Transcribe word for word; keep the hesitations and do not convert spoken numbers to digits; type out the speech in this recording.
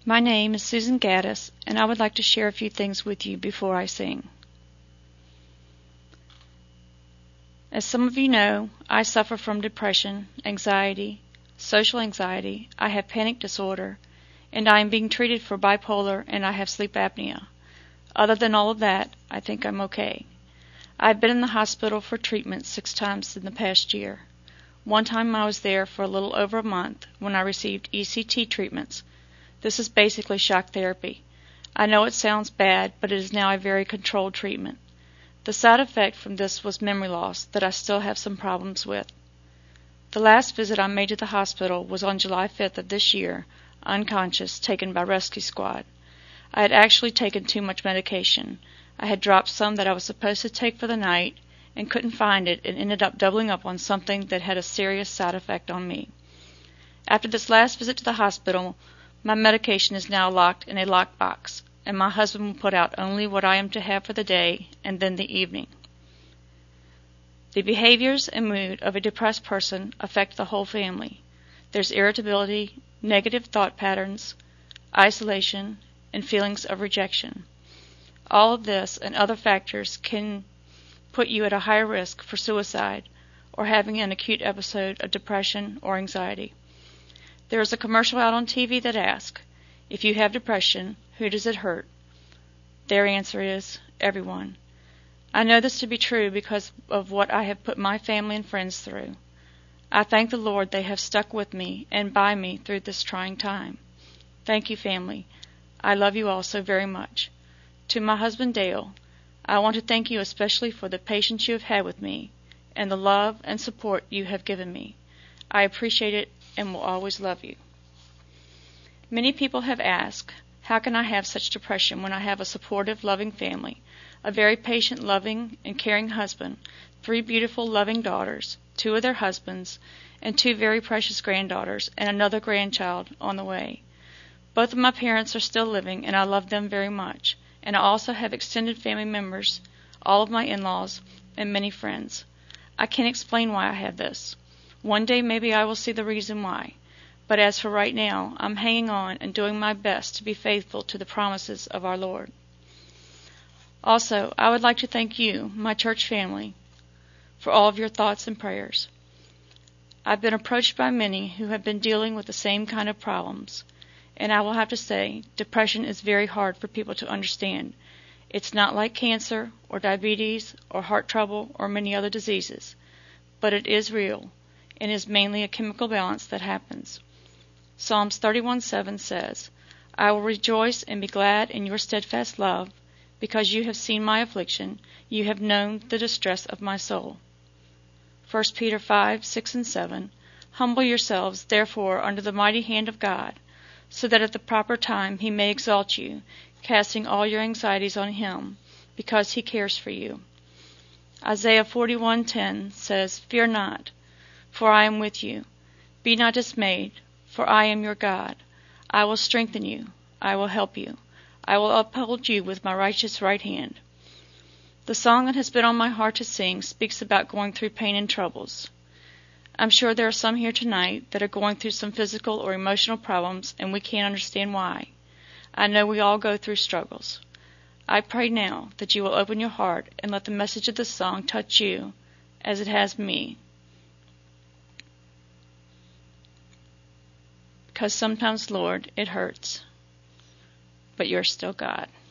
My name is Susan Gaddis, and I would like to share a few things with you before I sing. As some of you know, I suffer from depression, anxiety, social anxiety, I have panic disorder, and I am being treated for bipolar and I have sleep apnea. Other than all of that, I think I'm okay. I've been in the hospital for treatment six times in the past year. One time I was there for a little over a month when I received E C T treatments. This is basically shock therapy. I know it sounds bad, but it is now a very controlled treatment. The side effect from this was memory loss that I still have some problems with. The last visit I made to the hospital was on July fifth of this year, unconscious, taken by rescue squad. I had actually taken too much medication. I had dropped some that I was supposed to take for the night and couldn't find it and ended up doubling up on something that had a serious side effect on me. After this last visit to the hospital, my medication is now locked in a lockbox, and my husband will put out only what I am to have for the day and then the evening. The behaviors and mood of a depressed person affect the whole family. There's irritability, negative thought patterns, isolation, and feelings of rejection. All of this and other factors can put you at a higher risk for suicide or having an acute episode of depression or anxiety. There is a commercial out on T V that asks, if you have depression, who does it hurt? Their answer is, everyone. I know this to be true because of what I have put my family and friends through. I thank the Lord they have stuck with me and by me through this trying time. Thank you, family. I love you all so very much. To my husband Dale, I want to thank you especially for the patience you have had with me and the love and support you have given me. I appreciate it and will always love you. Many people have asked, how can I have such depression when I have a supportive, loving family, a very patient, loving, and caring husband, three beautiful, loving daughters, two of their husbands, and two very precious granddaughters, and another grandchild on the way. Both of my parents are still living, and I love them very much, and I also have extended family members, all of my in-laws, and many friends. I can't explain why I have this. One day maybe I will see the reason why. But as for right now, I'm hanging on and doing my best to be faithful to the promises of our Lord. Also, I would like to thank you, my church family, for all of your thoughts and prayers. I've been approached by many who have been dealing with the same kind of problems, and I will have to say, depression is very hard for people to understand. It's not like cancer or diabetes or heart trouble or many other diseases, but it is real and is mainly a chemical balance that happens. Psalms thirty-one seven says, I will rejoice and be glad in your steadfast love, because you have seen my affliction, you have known the distress of my soul. First Peter five six and seven, Humble yourselves, therefore, under the mighty hand of God, so that at the proper time he may exalt you, casting all your anxieties on him, because he cares for you. Isaiah forty-one ten says, Fear not, for I am with you. Be not dismayed, for I am your God. I will strengthen you. I will help you. I will uphold you with my righteous right hand. The song that has been on my heart to sing speaks about going through pain and troubles. I'm sure there are some here tonight that are going through some physical or emotional problems, and we can't understand why. I know we all go through struggles. I pray now that you will open your heart and let the message of this song touch you as it has me. Because sometimes, Lord, it hurts, but you're still God.